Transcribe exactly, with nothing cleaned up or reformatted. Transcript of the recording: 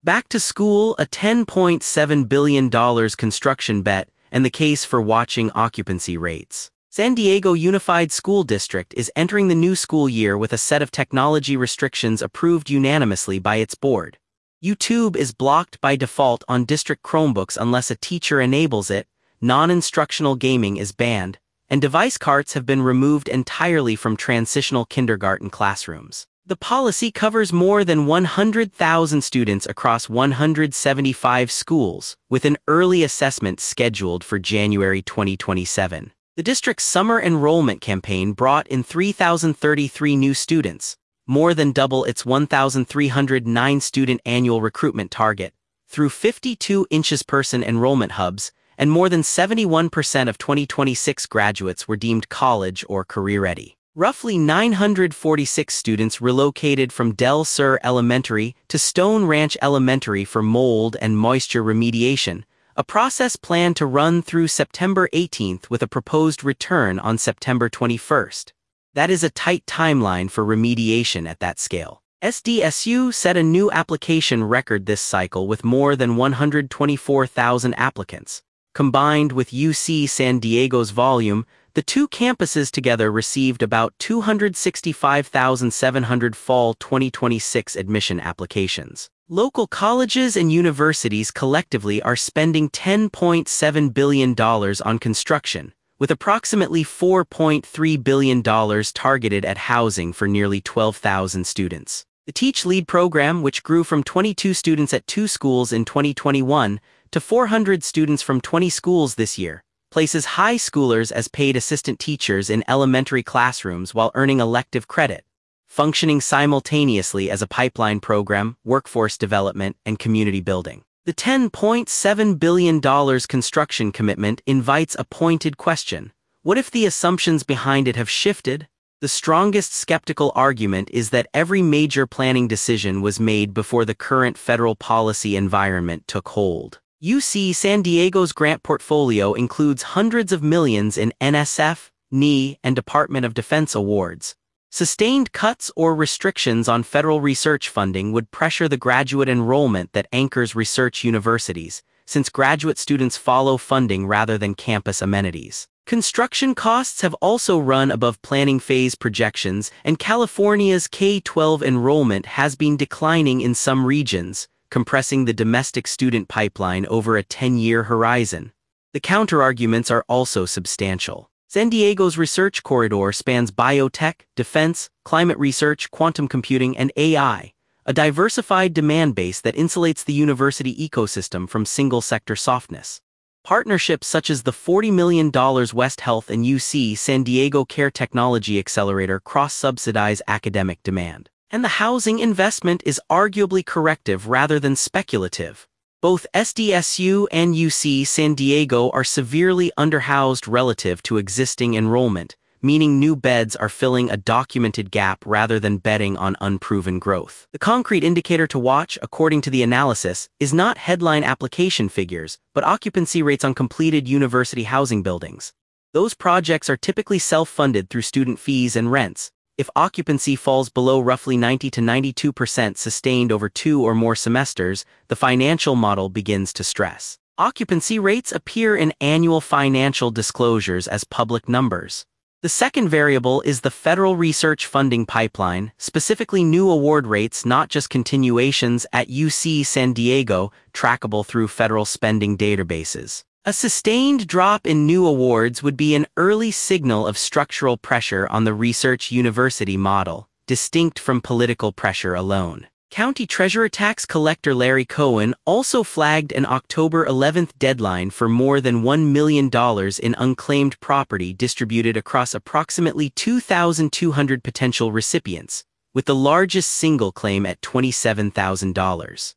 Back to school, a ten point seven billion dollars construction bet, and the case for watching occupancy rates. San Diego Unified School District is entering the new school year with a set of technology restrictions approved unanimously by its board. YouTube is blocked by default on district Chromebooks unless a teacher enables it, non-instructional gaming is banned, and device carts have been removed entirely from transitional kindergarten classrooms. The policy covers more than one hundred thousand students across one hundred seventy-five schools, with an early assessment scheduled for January twenty twenty-seven. The district's summer enrollment campaign brought in three thousand thirty-three new students, more than double its one thousand three hundred nine student annual recruitment target, through fifty-two inches-person enrollment hubs, and more than seventy-one percent of twenty twenty-six graduates were deemed college or career-ready. Roughly nine hundred forty-six students relocated from Del Sur Elementary to Stone Ranch Elementary for mold and moisture remediation, a process planned to run through September eighteenth with a proposed return on September twenty-first. That is a tight timeline for remediation at that scale. S D S U set a new application record this cycle with more than one hundred twenty-four thousand applicants. Combined with U C San Diego's volume, the two campuses together received about two hundred sixty-five thousand seven hundred fall twenty twenty-six admission applications. Local colleges and universities collectively are spending ten point seven billion dollars on construction, with approximately four point three billion dollars targeted at housing for nearly twelve thousand students. The Teach Lead program, which grew from twenty-two students at two schools in twenty twenty-one to four hundred students from twenty schools this year, places high schoolers as paid assistant teachers in elementary classrooms while earning elective credit, functioning simultaneously as a pipeline program, workforce development, and community building. The ten point seven billion dollars construction commitment invites a pointed question. What if the assumptions behind it have shifted? The strongest skeptical argument is that every major planning decision was made before the current federal policy environment took hold. U C San Diego's grant portfolio includes hundreds of millions in N S F, N I, and Department of Defense awards. Sustained cuts or restrictions on federal research funding would pressure the graduate enrollment that anchors research universities, since graduate students follow funding rather than campus amenities. Construction costs have also run above planning phase projections, and California's K through twelve enrollment has been declining in some regions, compressing the domestic student pipeline over a ten-year horizon. The counterarguments are also substantial. San Diego's research corridor spans biotech, defense, climate research, quantum computing, and A I, a diversified demand base that insulates the university ecosystem from single-sector softness. Partnerships such as the forty million dollars West Health and U C San Diego Care Technology Accelerator cross-subsidize academic demand. And the housing investment is arguably corrective rather than speculative. Both S D S U and U C San Diego are severely underhoused relative to existing enrollment, meaning new beds are filling a documented gap rather than betting on unproven growth. The concrete indicator to watch, according to the analysis, is not headline application figures, but occupancy rates on completed university housing buildings. Those projects are typically self-funded through student fees and rents. If occupancy falls below roughly ninety to ninety-two percent sustained over two or more semesters, the financial model begins to stress. Occupancy rates appear in annual financial disclosures as public numbers. The second variable is the federal research funding pipeline, specifically new award rates, not just continuations, at U C San Diego, trackable through federal spending databases. A sustained drop in new awards would be an early signal of structural pressure on the research university model, distinct from political pressure alone. County Treasurer Tax Collector Larry Cohen also flagged an October eleventh deadline for more than one million dollars in unclaimed property distributed across approximately two thousand two hundred potential recipients, with the largest single claim at twenty-seven thousand dollars.